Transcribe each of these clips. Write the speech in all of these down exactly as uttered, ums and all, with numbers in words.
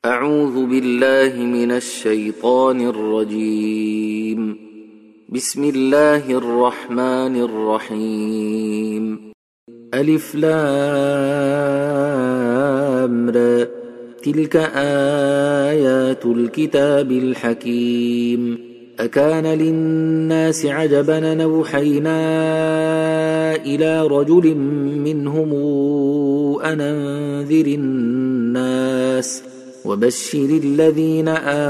أعوذ بالله من الشيطان الرجيم. بسم الله الرحمن الرحيم. ألف لام را، تلك آيات الكتاب الحكيم. أكان للناس عجبا أن أوحينا إلى رجل منهم أن أنذر الناس وبشر الذين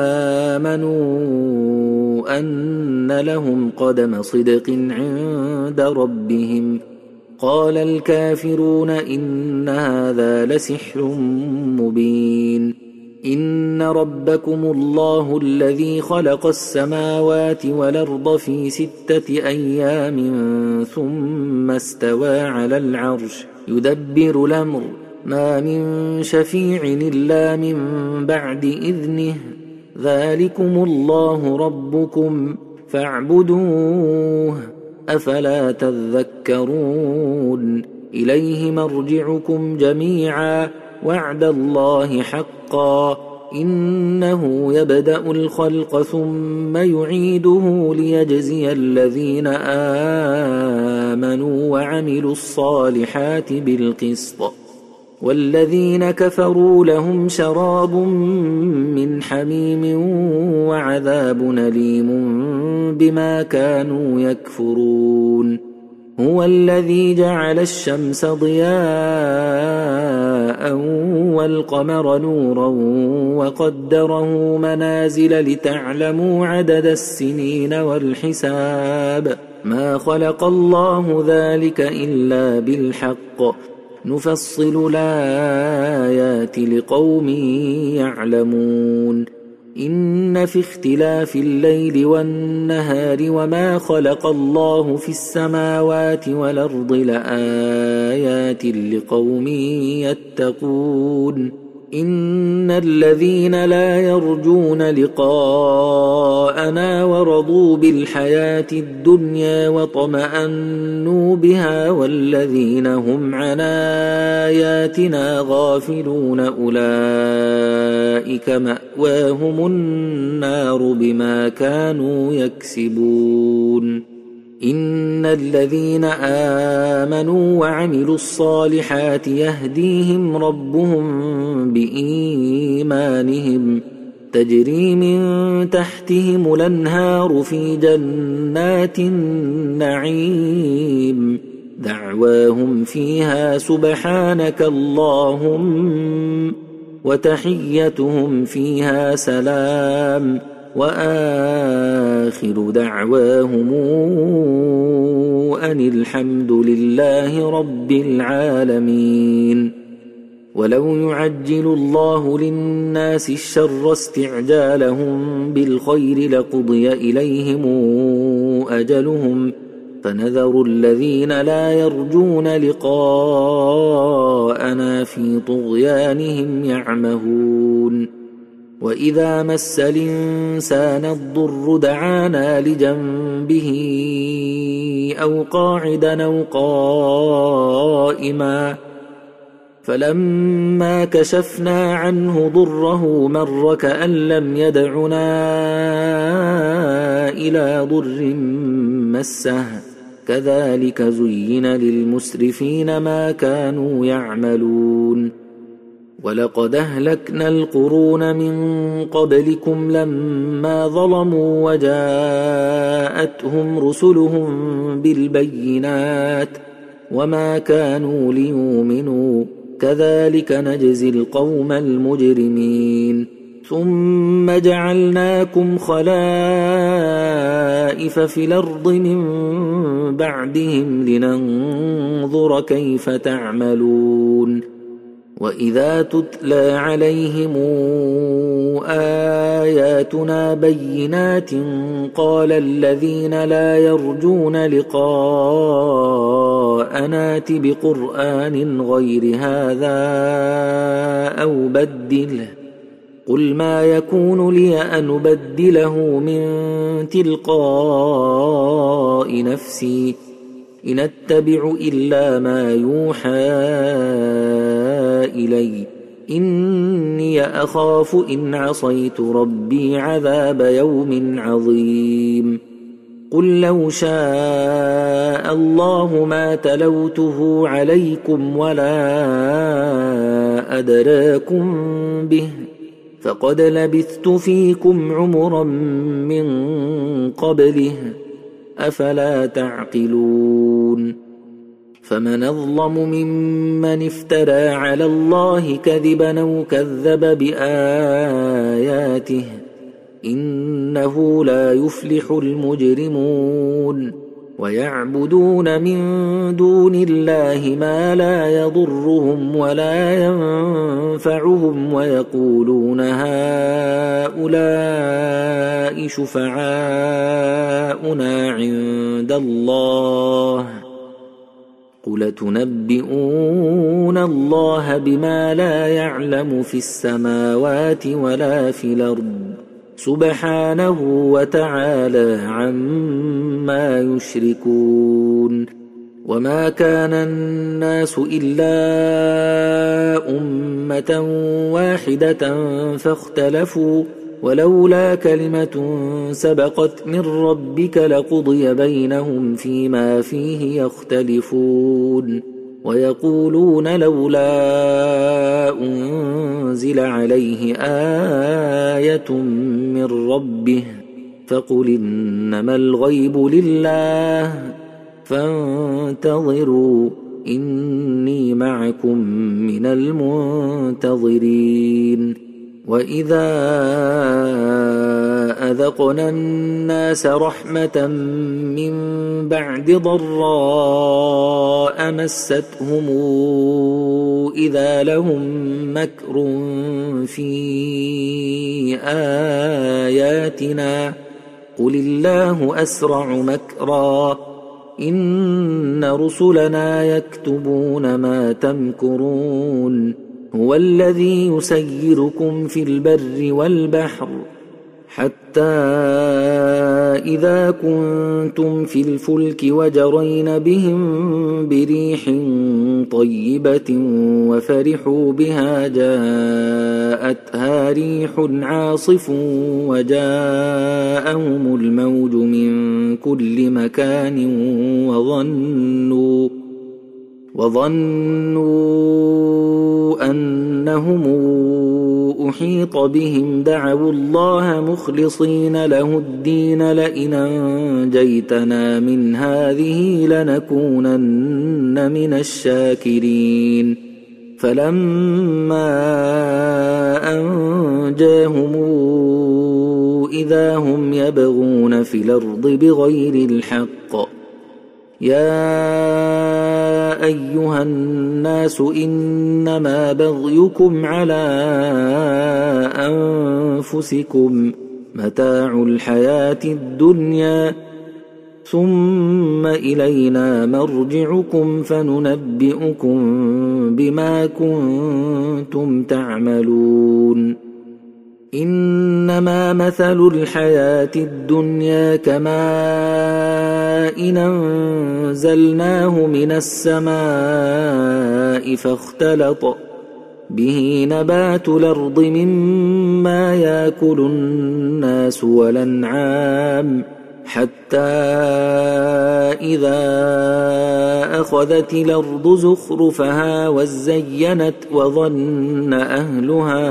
آمنوا أن لهم قدم صدق عند ربهم. قال الكافرون إن هذا لسحر مبين. إن ربكم الله الذي خلق السماوات والأرض في ستة أيام ثم استوى على العرش يدبر الأمر ما من شفيع إلا من بعد إذنه ذلكم الله ربكم فاعبدوه أفلا تذكرون. إليه مرجعكم جميعا وعد الله حقا إنه يبدأ الخلق ثم يعيده ليجزي الذين آمنوا وعملوا الصالحات بالقسط والذين كفروا لهم شراب من حميم وعذاب أليم بما كانوا يكفرون. هو الذي جعل الشمس ضياء والقمر نورا وقدره منازل لتعلموا عدد السنين والحساب ما خلق الله ذلك إلا بالحق نفصل الآيات لقوم يعلمون. إن في اختلاف الليل والنهار وما خلق الله في السماوات والأرض لآيات لقوم يتقون. إن الذين لا يرجون لقاءنا ورضوا بالحياة الدنيا وطمأنوا بها والذين هم عن آياتنا غافلون أولئك مأواهم النار بما كانوا يكسبون. إن الذين آمنوا وعملوا الصالحات يهديهم ربهم بإيمانهم تجري من تحتهم الأنهار في جنات النعيم دعواهم فيها سبحانك اللهم وتحيتهم فيها سلام وآخر دعواهم أن الحمد لله رب العالمين. ولو يعجل الله للناس الشر استعجالهم بالخير لقضي إليهم أجلهم فنذر الذين لا يرجون لقاءنا في طغيانهم يعمهون. وإذا مس الإنسان الضر دعانا لجنبه أو قاعدا أو قائما فلما كشفنا عنه ضره مر كأن لم يدعنا إلى ضر مسه كذلك زين للمسرفين ما كانوا يعملون. ولقد أهلكنا القرون من قبلكم لما ظلموا وجاءتهم رسلهم بالبينات وما كانوا ليؤمنوا كذلك نجزي القوم المجرمين. ثم جعلناكم خلائف في الأرض من بعدهم لننظر كيف تعملون. وإذا تتلى عليهم آياتنا بينات قال الذين لا يرجون لقاءنا ائت بقرآن غير هذا أو بدله قل ما يكون لي أن أبدله من تلقاء نفسي إن أتبع إلا ما يوحى إلي إني أخاف إن عصيت ربي عذاب يوم عظيم قل لو شاء الله ما تلوته عليكم ولا أدراكم به فقد لبثت فيكم عمرا من قبله أفلا تعقلون فمن أظلم ممن افترى على الله كذبا أو كذب بآياته إنه لا يفلح المجرمون ويعبدون من دون الله ما لا يضرهم ولا ينفعهم ويقولون هؤلاء شفعاؤنا عند الله قل تنبئون الله بما لا يعلم في السماوات ولا في الأرض سبحانه وتعالى عما يشركون وما كان الناس إلا أمة واحدة فاختلفوا ولولا كلمة سبقت من ربك لقضي بينهم فيما فيه يختلفون ويقولون لولا أنزل عليه آية من ربه فقل إنما الغيب لله فانتظروا إني معكم من المنتظرين وإذا أذقنا الناس رحمة من بعد ضراء مستهم إذا لهم مكر في آياتنا قل الله أسرع مكرا إن رسلنا يكتبون ما تمكرون هو الذي يسيركم في البر والبحر حتى إذا كنتم في الفلك وجرين بهم بريح طيبة وفرحوا بها جاءتها ريح عاصف وجاءهم الموج من كل مكان وظنوا وظنوا أنهم أحيط بهم دعوا الله مخلصين له الدين لئن أنجيتنا من هذه لنكونن من الشاكرين فلما أنجاهم إذا هم يبغون في الأرض بغير الحق يا أيها الناس إنما بغيكم على أنفسكم متاع الحياة الدنيا ثم إلينا مرجعكم فننبئكم بما كنتم تعملون إنما مثل الحياة الدنيا كماء أنزلناه من السماء فاختلط به نبات الأرض مما يأكل الناس والأنعام حتى إذا أخذت الأرض زخرفها وزينت وظن أهلها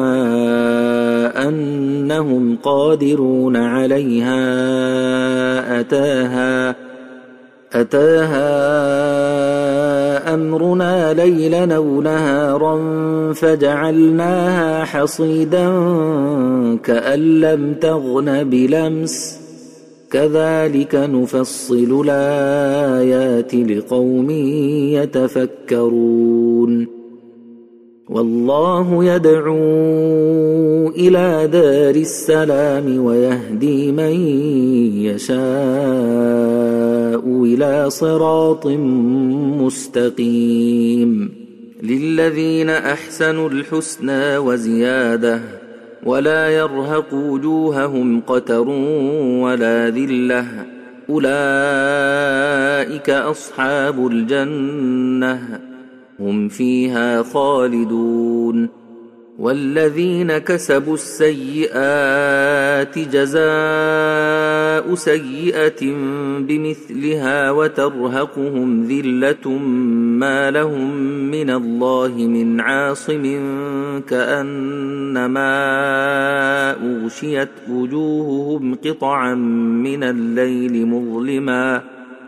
أنهم قادرون عليها أتاها أتاها أمرنا ليلا أو نهارا فجعلناها حصيدا كأن لم تغن بلمس كذلك نفصل الآيات لقوم يتفكرون والله يدعو إلى دار السلام ويهدي من يشاء إلى صراط مستقيم للذين أحسنوا الحسنى وزيادة ولا يرهق وجوههم قتر ولا ذلة أولئك أصحاب الجنة هم فيها خالدون والذين كسبوا السيئات جزاء سيئة بمثلها وترهقهم ذلة ما لهم من الله من عاصم كأنما أغشيت وجوههم قطعا من الليل مظلما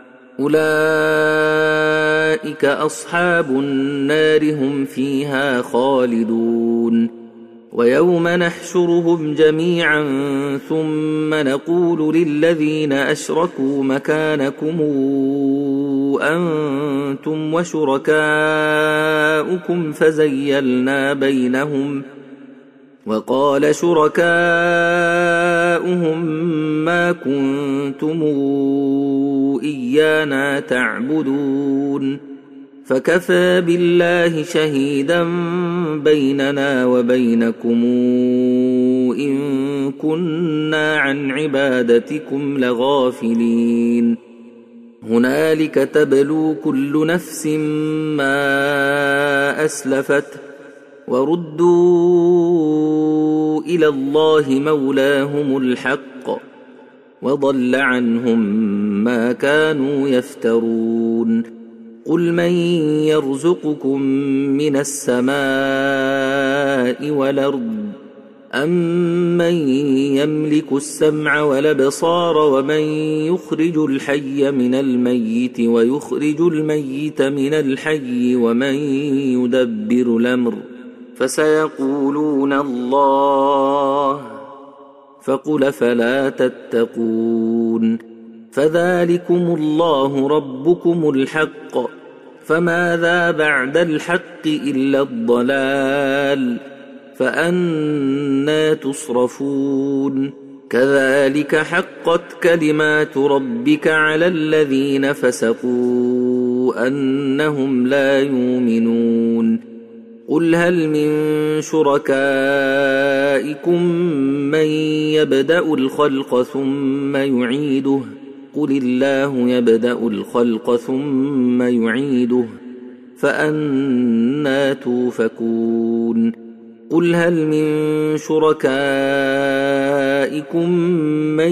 أولئك أصحاب النار هم فيها خالدون ويوم نحشرهم جميعا ثم نقول للذين أشركوا مكانكم أنتم وشركاؤكم فزيلنا بينهم وقال شركاؤهم ما كنتم إيانا تعبدون فكفى بالله شهيدا بيننا وبينكم إن كنا عن عبادتكم لغافلين هنالك تبلو كل نفس ما أسلفت وردوا إلى الله مولاهم الحق وضل عنهم ما كانوا يفترون قل من يرزقكم من السماء والأرض أمن يملك السمع والأبصار ومن يخرج الحي من الميت ويخرج الميت من الحي ومن يدبر الأمر فسيقولون الله فقل فلا تتقون فذلكم الله ربكم الحق فماذا بعد الحق إلا الضلال فأنى تصرفون كذلك حقت كلمات ربك على الذين فسقوا أنهم لا يؤمنون قل هل من شركائكم من يبدأ الخلق ثم يعيده قل الله يبدأ الخلق ثم يعيده فأنى توفكون قل هل من شركائكم من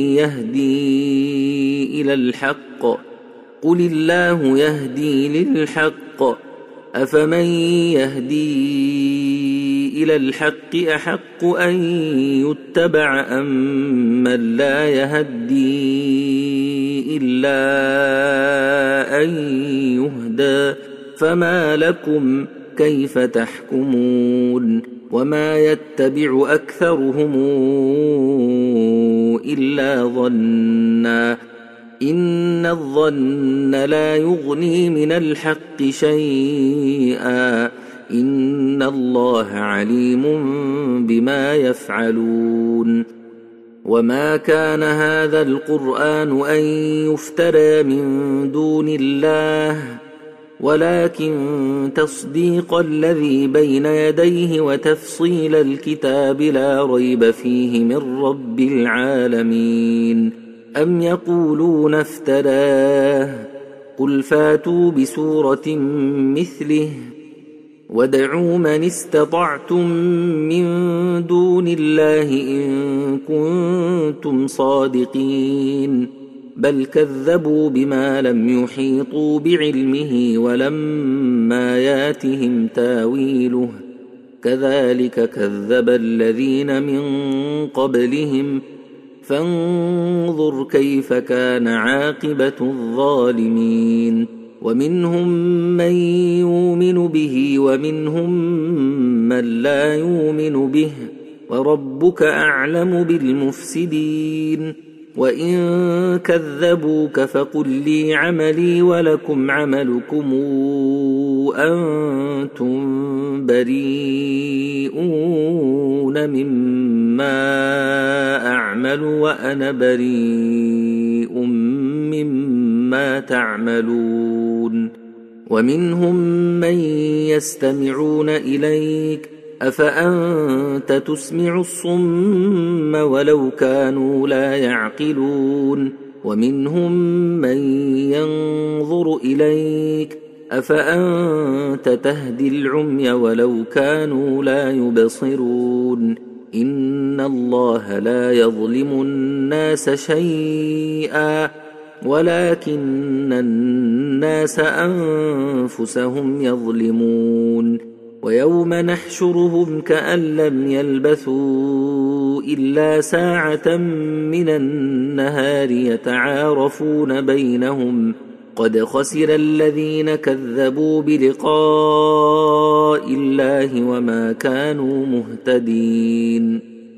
يهدي إلى الحق قل الله يهدي للحق أفمن يهدي إلى الحق أحق أن يتبع أم من لا يهدي إلا أن يهدى فما لكم كيف تحكمون وما يتبع أكثرهم إلا ظنا إن الظن لا يغني من الحق شيئا إن الله عليم بما يفعلون وما كان هذا القرآن أن يفترى من دون الله ولكن تصديق الذي بين يديه وتفصيل الكتاب لا ريب فيه من رب العالمين أم يقولون افتراه قل فاتوا بسورة مثله وادعوا من استطعتم من دون الله إن كنتم صادقين بل كذبوا بما لم يحيطوا بعلمه ولما ياتهم تاويله كذلك كذب الذين من قبلهم فانظر كيف كان عاقبة الظالمين ومنهم من يؤمن به ومنهم من لا يؤمن به وربك أعلم بالمفسدين وإن كذبوك فقل لي عملي ولكم عملكم أنتم بريئون مما أعمل وأنا بريء مما تعملون ومنهم من يستمعون إليك أفأنت تسمع الصم ولو كانوا لا يعقلون ومنهم من ينظر إليك أفأنت تهدي العمي ولو كانوا لا يبصرون إن الله لا يظلم الناس شيئا ولكن الناس أنفسهم يظلمون ويوم نحشرهم كأن لم يلبثوا إلا ساعة من النهار يتعارفون بينهم قد خسر الذين كذبوا بلقاء الله وما كانوا مهتدين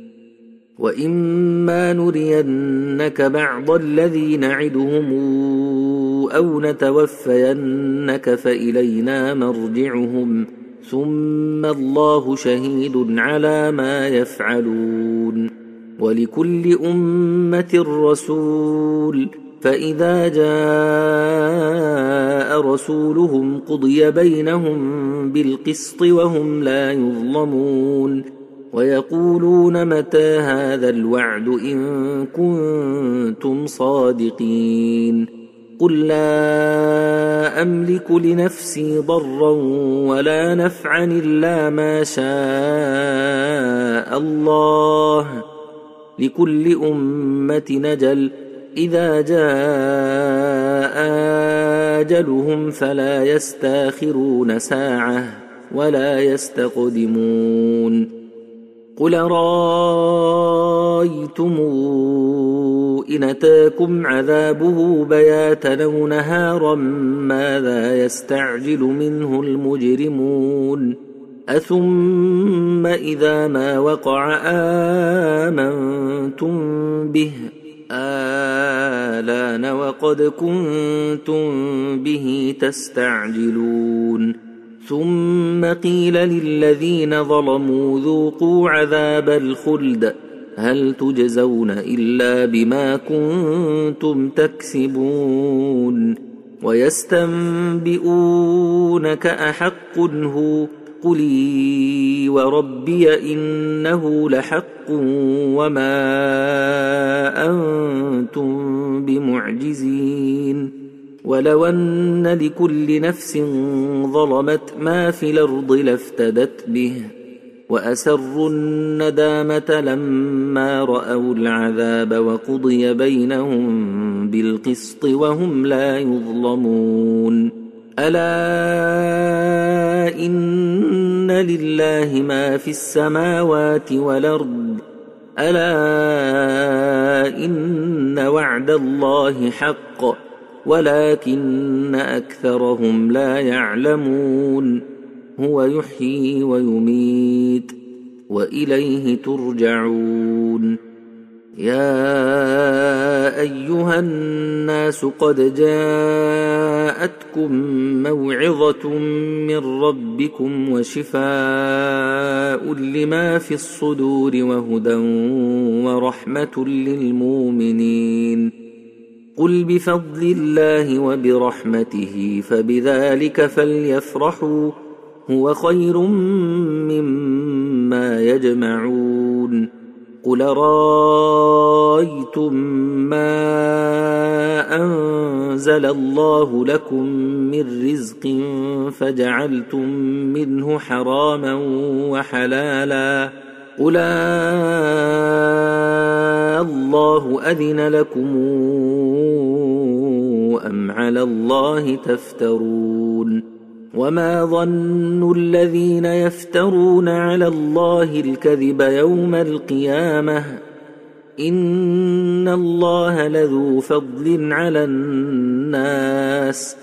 وإما نرينك بعض الذي نعدهم أو نتوفينك فإلينا مرجعهم ثم الله شهيد على ما يفعلون ولكل أمة رسول فإذا جاء رسولهم قضي بينهم بالقسط وهم لا يظلمون ويقولون متى هذا الوعد إن كنتم صادقين قل لا أملك لنفسي ضرا ولا نفعا إلا ما شاء الله لكل أمة نجل إذا جاء أجلهم فلا يستاخرون ساعة ولا يستقدمون قل رأيتم إن أتاكم عذابه بياتا أو نهارا ماذا يستعجل منه المجرمون أثم إذا ما وقع آمنتم به آلان وقد كنتم به تستعجلون ثم قيل للذين ظلموا ذوقوا عذاب الخلد هل تجزون إلا بما كنتم تكسبون ويستنبئونك أحق هو قلي وربي إنه لحق وما أنتم بمعجزين ولو أن لكل نفس ظلمت ما في الأرض لافتدت به وأسروا الندامة لما رأوا العذاب وقضي بينهم بالقسط وهم لا يظلمون ألا إن لله ما في السماوات والأرض ألا إن وعد الله حق ولكن أكثرهم لا يعلمون هو يحيي ويميت وإليه ترجعون يا أيها الناس قد جاءتكم موعظة من ربكم وشفاء لما في الصدور وهدى ورحمة للمؤمنين قل بفضل الله وبرحمته فبذلك فليفرحوا هو خير مما يجمعون قل رأيتم ما أنزل الله لكم من رزق فجعلتم منه حراما وحلالا قل الله أذن لكم أم على الله تفترون وما ظن الذين يفترون على الله الكذب يوم القيامة إن الله لذو فضل على الناس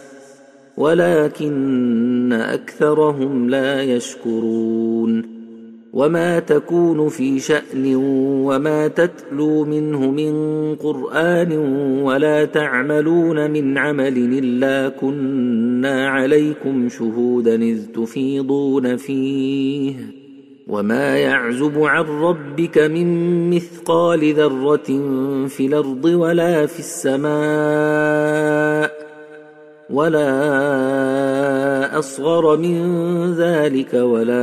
ولكن أكثرهم لا يشكرون وما تكون في شأن وما تتلو منه من قرآن ولا تعملون من عمل إلا كنا عليكم شهودا إذ تفيضون فيه وما يعزب عن ربك من مثقال ذرة في الأرض ولا في السماء ولا أصغر من ذلك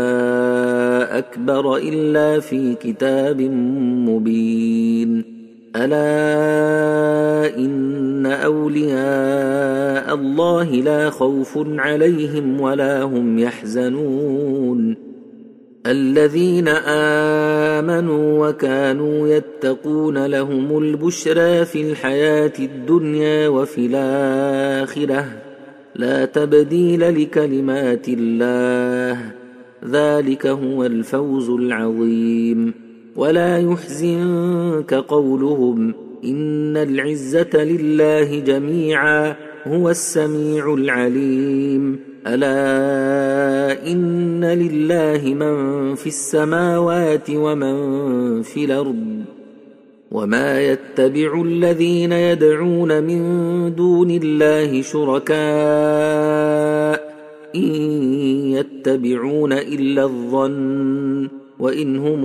ولا أكبر إلا في كتاب مبين ألا إن أولياء الله لا خوف عليهم ولا هم يحزنون الذين آمنوا وكانوا يتقون لهم البشرى في الحياة الدنيا وفي الآخرة لا تبديل لكلمات الله ذلك هو الفوز العظيم ولا يحزنك قولهم إن العزة لله جميعا هو السميع العليم ألا إن لله من في السماوات ومن في الأرض وما يتبع الذين يدعون من دون الله شركاء إن يتبعون إلا الظن وإن هم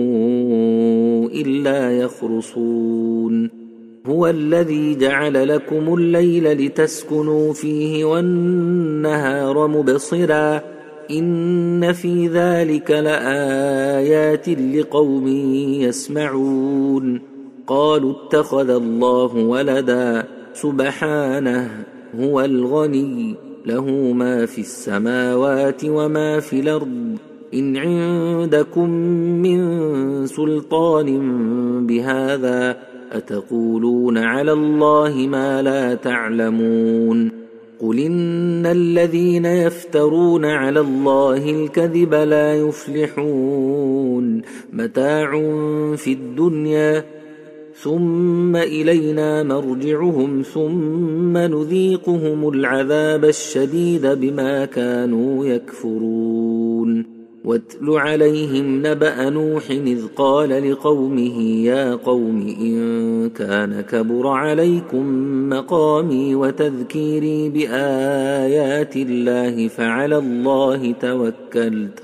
إلا يخرصون هو الذي جعل لكم الليل لتسكنوا فيه والنهار مبصرا إن في ذلك لآيات لقوم يسمعون قالوا اتخذ الله ولدا سبحانه هو الغني له ما في السماوات وما في الأرض إن عندكم من سلطان بهذا أتقولون على الله ما لا تعلمون قل إن الذين يفترون على الله الكذب لا يفلحون متاع في الدنيا ثم إلينا مرجعهم ثم نذيقهم العذاب الشديد بما كانوا يكفرون واتل عليهم نبأ نوح إذ قال لقومه يا قوم إن كان كبر عليكم مقامي وتذكيري بآيات الله فعلى الله توكلت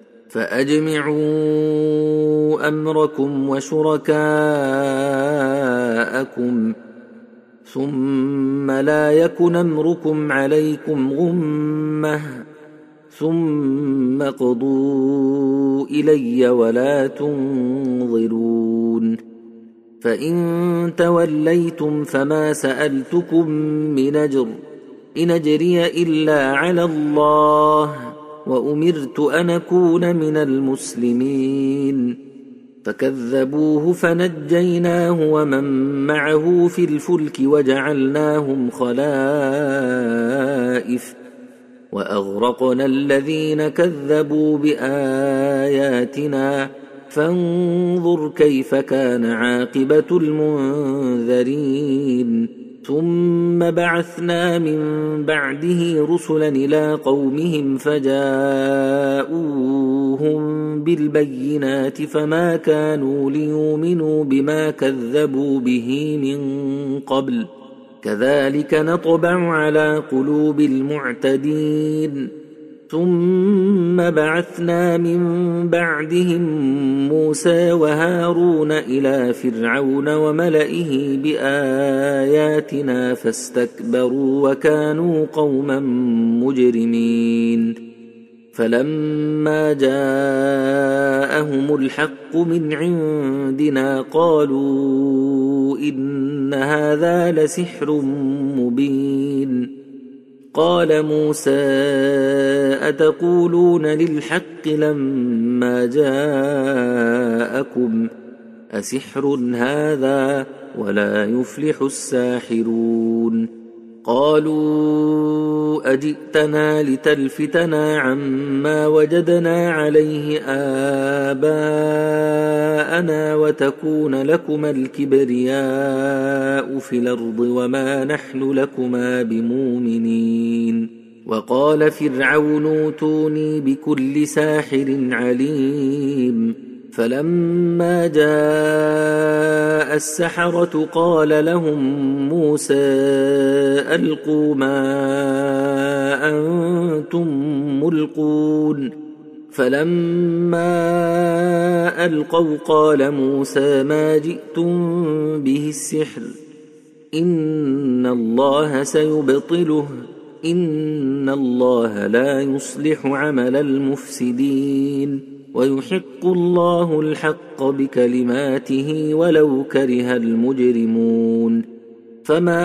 فأجمعوا أمركم وشركاءكم ثم لا يكن أمركم عليكم غمة ثم قضوا إلي ولا تنظرون فإن توليتم فما سألتكم من أجر إن أجري إلا على الله وأمرت أن أكون من المسلمين فكذبوه فنجيناه ومن معه في الفلك وجعلناهم خلائف وأغرقنا الذين كذبوا بآياتنا فانظر كيف كان عاقبة المنذرين ثم بعثنا من بعده رسلا إلى قومهم فجاءوهم بالبينات فما كانوا ليؤمنوا بما كذبوا به من قبل كذلك نطبع على قلوب المعتدين ثم بعثنا من بعدهم موسى وهارون إلى فرعون وملئه بآياتنا فاستكبروا وكانوا قوما مجرمين فلما جاءهم الحق من عندنا قالوا إن هذا لسحر مبين قال موسى أتقولون للحق لما جاءكم أسحر هذا ولا يفلح الساحرون قالوا أجئتنا لتلفتنا عما وجدنا عليه آباءنا وتكون لكما الكبرياء في الأرض وما نحن لكما بمؤمنين وقال فرعون اوتوني بكل ساحر عليم فلما جاء السحرة قال لهم موسى ألقوا ما أنتم ملقون فلما ألقوا قال موسى ما جئتم به السحر إن الله سيبطله إن الله لا يصلح عمل المفسدين ويحق الله الحق بكلماته ولو كره المجرمون فما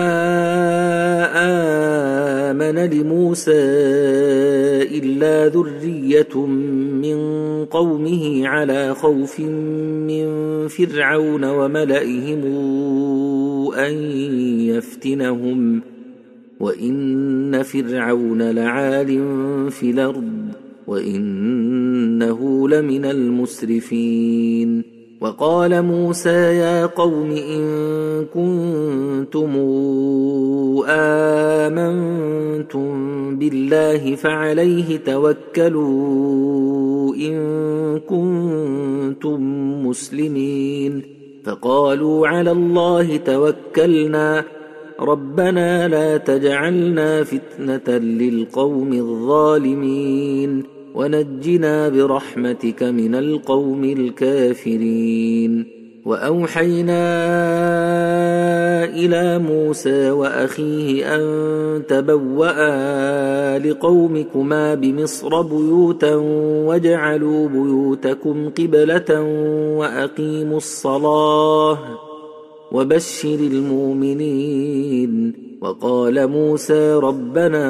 آمن لموسى إلا ذرية من قومه على خوف من فرعون وملئهم أن يفتنهم وإن فرعون لعال في الأرض وإنه لمن المسرفين وقال موسى يا قوم إن كنتم آمنتم بالله فعليه توكلوا إن كنتم مسلمين فقالوا على الله توكلنا ربنا لا تجعلنا فتنة للقوم الظالمين ونجنا برحمتك من القوم الكافرين وأوحينا إلى موسى وأخيه أن تبوأ لقومكما بمصر بيوتا واجعلوا بيوتكم قبلة وأقيموا الصلاة وبشر المؤمنين وقال موسى ربنا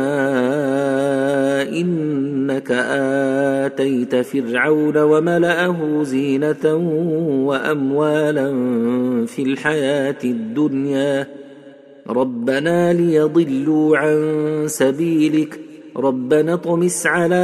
إنك آتيت فرعون وملأه زينة وأموالا في الحياة الدنيا ربنا ليضلوا عن سبيلك ربنا اطمس على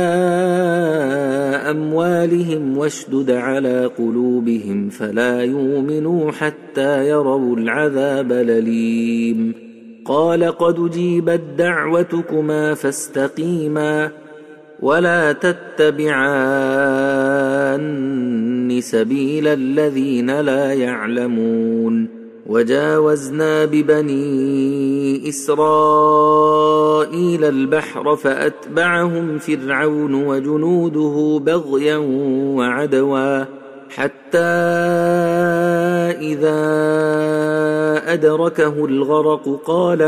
أموالهم واشدد على قلوبهم فلا يؤمنوا حتى يروا العذاب الأليم قال قد أجيبت دعوتكما فاستقيما ولا تتبعان سبيل الذين لا يعلمون وجاوزنا ببني إسرائيل البحر فأتبعهم فرعون وجنوده بغيا وعدوا حتى إذا أدركه الغرق قال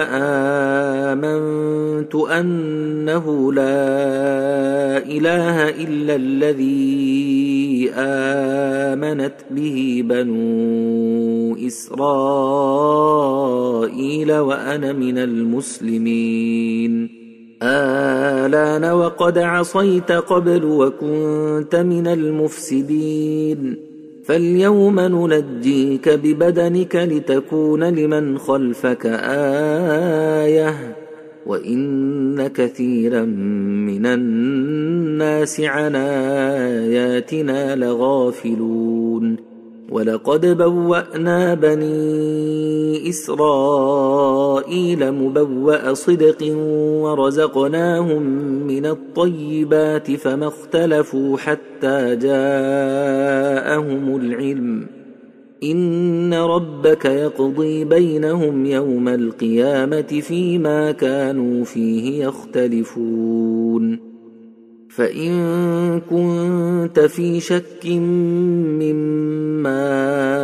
آمنت أنه لا إله إلا الذي آمنت به بنو إسرائيل وأنا من المسلمين آلان وقد عصيت قبل وكنت من المفسدين فاليوم ننجيك ببدنك لتكون لمن خلفك آية وإن كثيرا من الناس عن آياتنا لغافلون ولقد بوأنا بني إسرائيل مبوأ صدق ورزقناهم من الطيبات فما اختلفوا حتى جاءهم العلم إن ربك يقضي بينهم يوم القيامة فيما كانوا فيه يختلفون فإن كنت في شك مما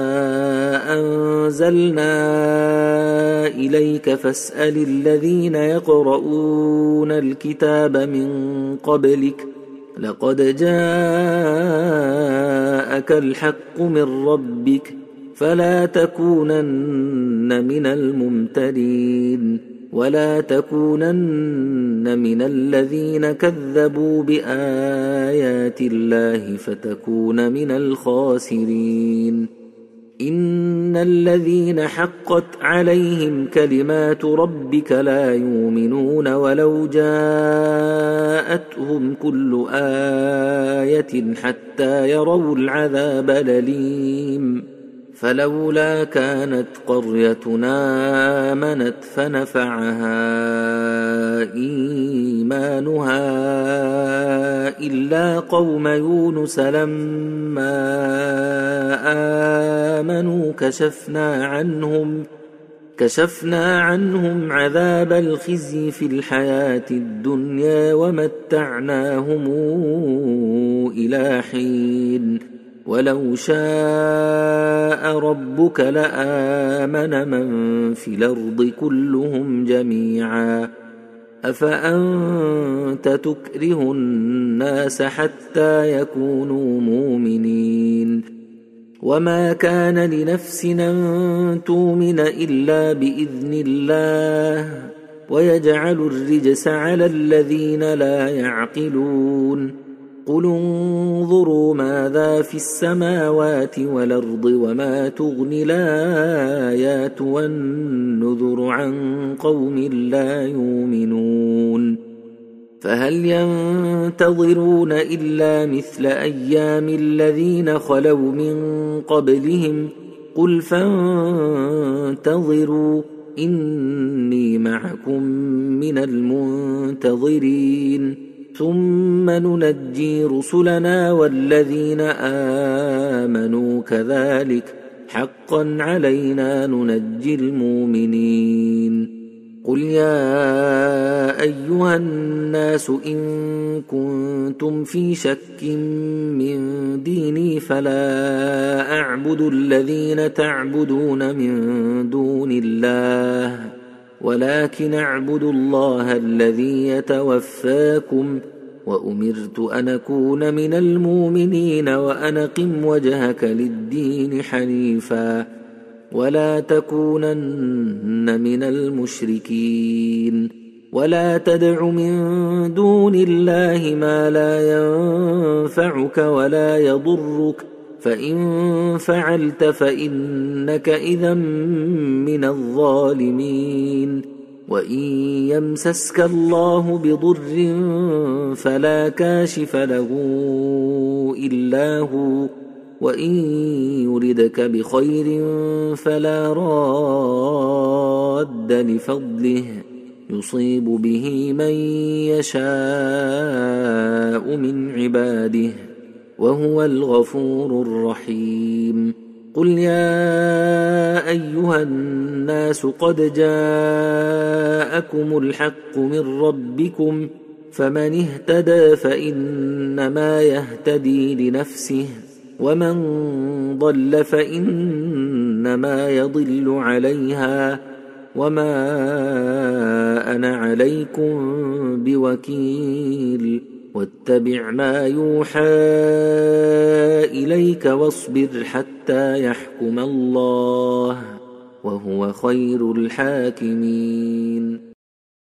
أنزلنا إليك فاسأل الذين يقرؤون الكتاب من قبلك لقد جاءك الحق من ربك فلا تكونن من الممترين ولا تكونن من الذين كذبوا بآيات الله فتكون من الخاسرين إن الذين حقت عليهم كلمات ربك لا يؤمنون ولو جاءتهم كل آية حتى يروا العذاب الأليم فلولا كانت قريتنا آمنت فنفعها إيمانها إلا قوم يونس لما آمنوا كشفنا عنهم كشفنا عنهم عذاب الخزي في الحياة الدنيا ومتعناهم إلى حين ولو شاء ربك لآمن من في الأرض كلهم جميعا أفأنت تكره الناس حتى يكونوا مؤمنين وما كان لنفس أن تؤمن إلا بإذن الله ويجعل الرجس على الذين لا يعقلون قل انظروا ماذا في السماوات والأرض وما تغني الآيات والنذر عن قوم لا يؤمنون فهل ينتظرون إلا مثل أيام الذين خلوا من قبلهم قل فانتظروا إني معكم من المنتظرين ثم ننجي رسلنا والذين آمنوا كذلك حقا علينا ننجي المؤمنين قل يا أيها الناس إن كنتم في شك من ديني فلا أعبد الذين تعبدون من دون الله ولكن أعبد الله الذي يتوفاكم وأمرت أن أكون من المؤمنين وأن أقم وجهك للدين حنيفا ولا تكونن من المشركين ولا تدع من دون الله ما لا ينفعك ولا يضرك فإن فعلت فإنك إذا من الظالمين وإن يمسسك الله بضر فلا كاشف له إلا هو وإن يردك بخير فلا راد لفضله يصيب به من يشاء من عباده وهو الغفور الرحيم قل يا أيها الناس قد جاءكم الحق من ربكم فمن اهتدى فإنما يهتدي لنفسه ومن ضل فإنما يضل عليها وما أنا عليكم بوكيل واتبع ما يوحى إليك واصبر حتى يحكم الله وهو خير الحاكمين